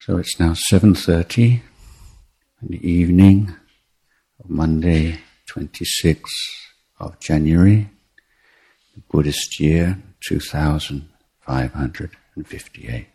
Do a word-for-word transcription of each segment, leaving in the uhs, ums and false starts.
So it's now seven thirty in the evening of Monday, twenty-sixth of January, the Buddhist year two thousand five hundred fifty-eight.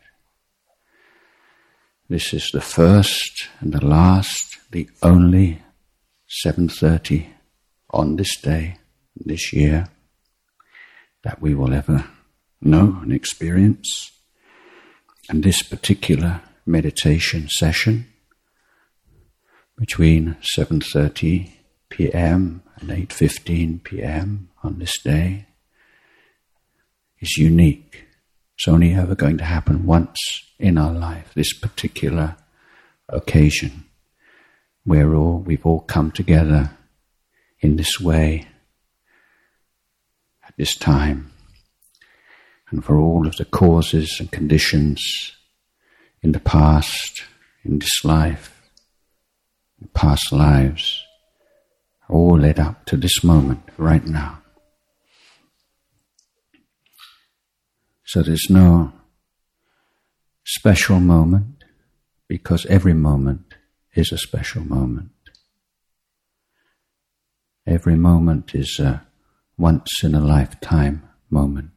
This is the first and the last, the only seven thirty on this day, this year, that we will ever know and experience. And this particular meditation session between seven thirty p.m. and eight fifteen p.m. on this day is unique. It's only ever going to happen once in our life, this particular occasion, where all we've all come together in this way at this time, and for all of the causes and conditions in the past, in this life, in past lives, all led up to this moment right now. So there's no special moment, because every moment is a special moment. Every moment is a once-in-a-lifetime moment.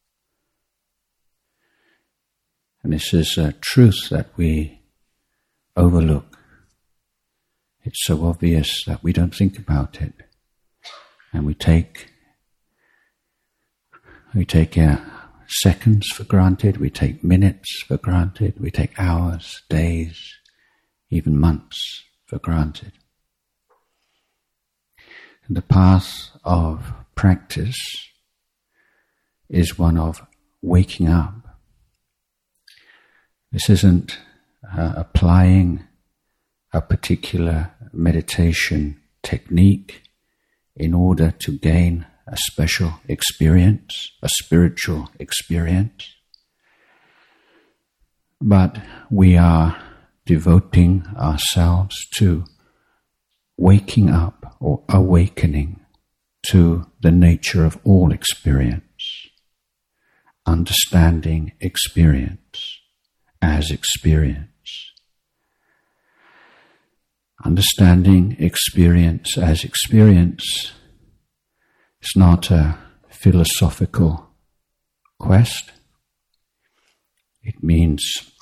And this is a truth that we overlook. It's so obvious that we don't think about it. And we take, we take uh, seconds for granted, we take minutes for granted, we take hours, days, even months for granted. And the path of practice is one of waking up. This isn't uh, applying a particular meditation technique in order to gain a special experience, a spiritual experience, but we are devoting ourselves to waking up or awakening to the nature of all experience, understanding experience as experience. Understanding experience as experience is not a philosophical quest. It means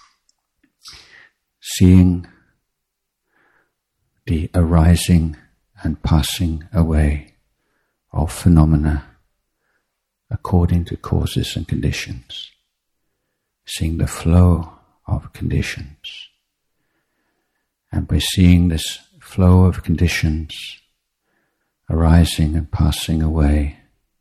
seeing the arising and passing away of phenomena according to causes and conditions, seeing the flow of conditions. And by seeing this flow of conditions arising and passing away,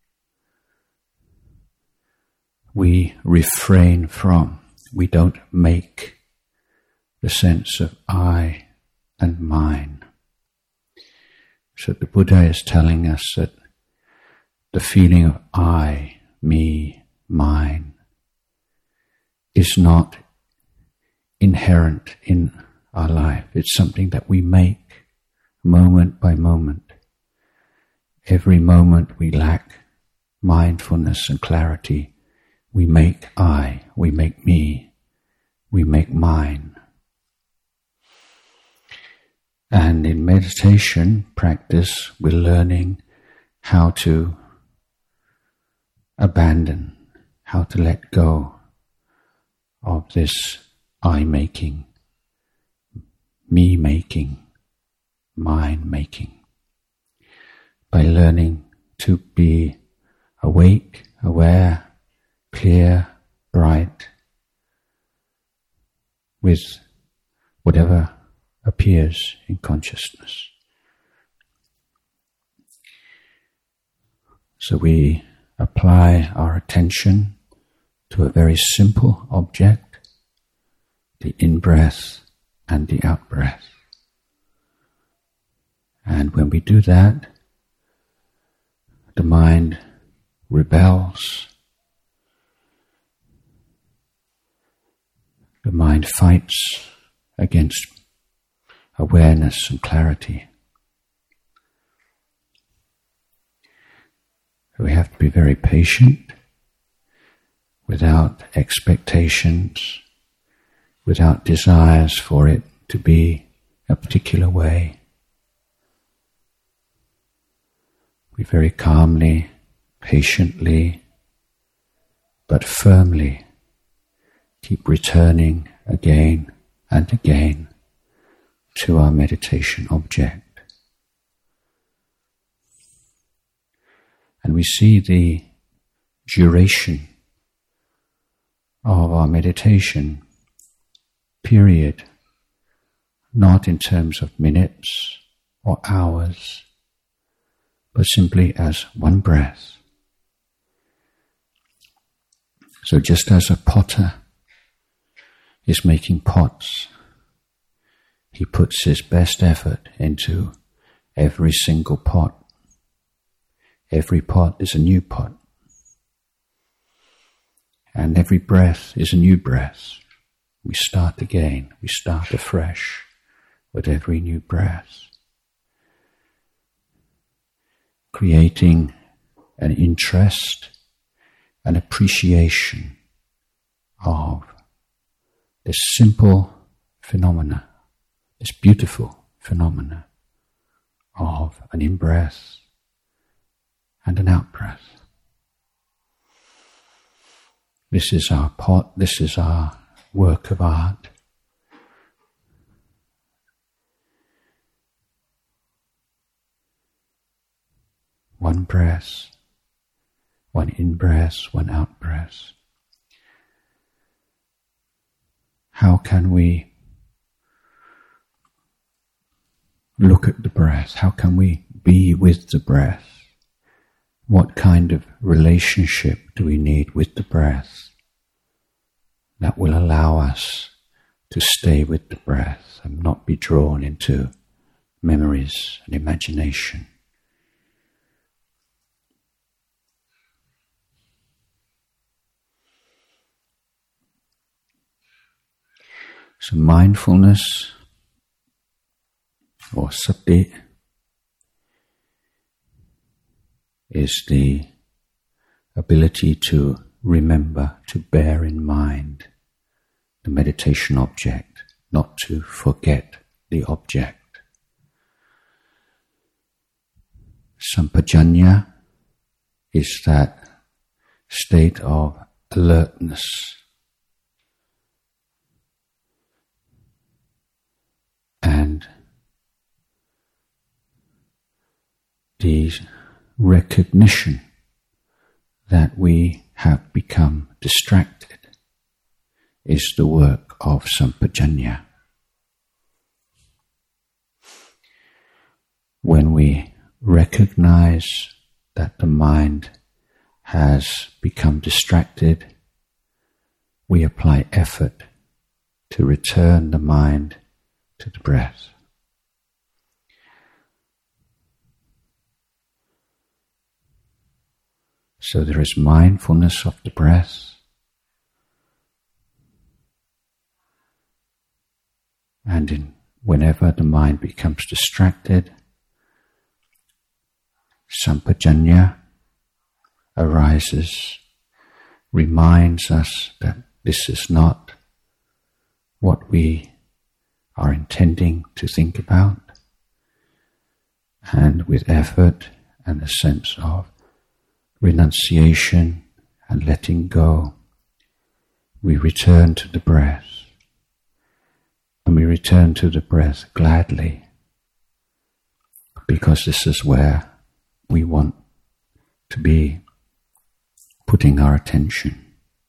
we refrain from, we don't make the sense of I and mine. So the Buddha is telling us that the feeling of I, me, mine is not inherent in our life. It's something that we make moment by moment. Every moment we lack mindfulness and clarity, we make I, we make me, we make mine. And in meditation practice, we're learning how to abandon, how to let go of this I-making, me-making, mine-making, by learning to be awake, aware, clear, bright, with whatever appears in consciousness. So we apply our attention to a very simple object, the in-breath and the out-breath. And when we do that, the mind rebels. The mind fights against awareness and clarity. We have to be very patient, without expectations, without desires for it to be a particular way. We very calmly, patiently, but firmly keep returning again and again to our meditation object. And we see the duration of our meditation period, not in terms of minutes or hours, but simply as one breath. So just as a potter is making pots, he puts his best effort into every single pot. Every pot is a new pot. And every breath is a new breath. We start again, we start afresh with every new breath, creating an interest, an appreciation of this simple phenomena, this beautiful phenomena of an in-breath and an out-breath. This is our pot, this is our work of art. One breath, one in-breath, one out-breath. How can we look at the breath? How can we be with the breath? What kind of relationship do we need with the breath that will allow us to stay with the breath and not be drawn into memories and imagination? So mindfulness or sati is the ability to remember, to bear in mind the meditation object, not to forget the object. Sampajanya is that state of alertness, and the recognition that we have become distracted is the work of sampajanya. When we recognize that the mind has become distracted, we apply effort to return the mind to the breath. So there is mindfulness of the breath, and in whenever the mind becomes distracted, sampajanya arises, reminds us that this is not what we are intending to think about, and with effort and a sense of renunciation and letting go, we return to the breath, and we return to the breath gladly, because this is where we want to be putting our attention.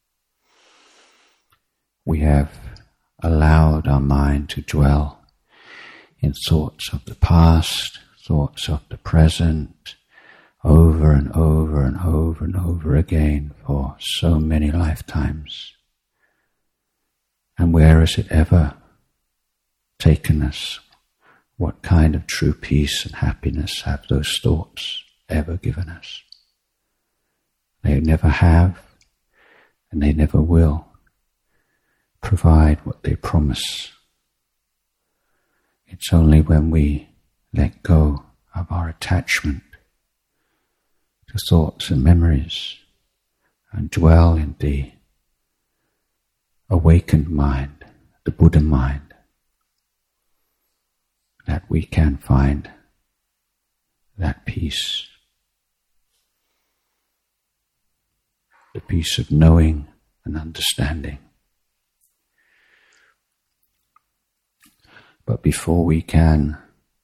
We have allowed our mind to dwell in thoughts of the past, thoughts of the present, over and over and over and over again for so many lifetimes. And where has it ever taken us? What kind of true peace and happiness have those thoughts ever given us? They never have, and they never will provide what they promise. It's only when we let go of our attachment to thoughts and memories and dwell in the awakened mind the Buddha mind, that we can find that peace, the peace of knowing and understanding. But before we can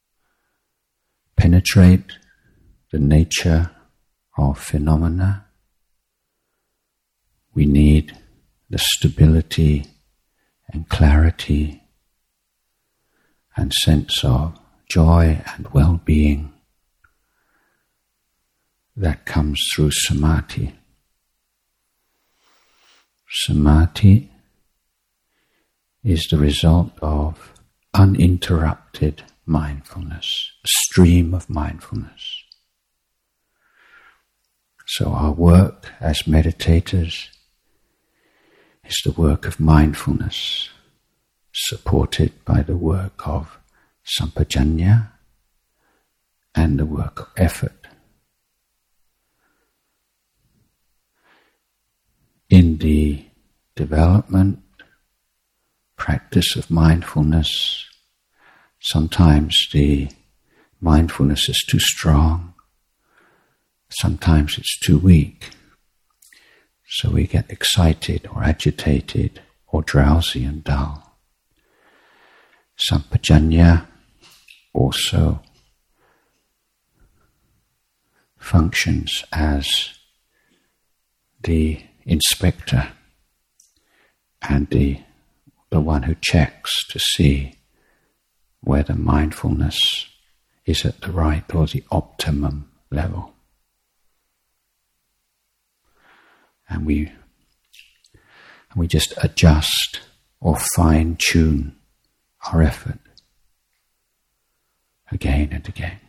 penetrate the nature of phenomena, we need the stability and clarity and sense of joy and well-being that comes through samadhi. Samadhi is the result of uninterrupted mindfulness, a stream of mindfulness. So our work as meditators is the work of mindfulness, supported by the work of sampajanya and the work of effort. In the development, practice of mindfulness, sometimes the mindfulness is too strong, sometimes it's too weak, so we get excited or agitated or drowsy and dull. Sampajanya also functions as the inspector and the, the one who checks to see whether mindfulness is at the right or the optimum level. And we, and we just adjust or fine-tune our effort again and again.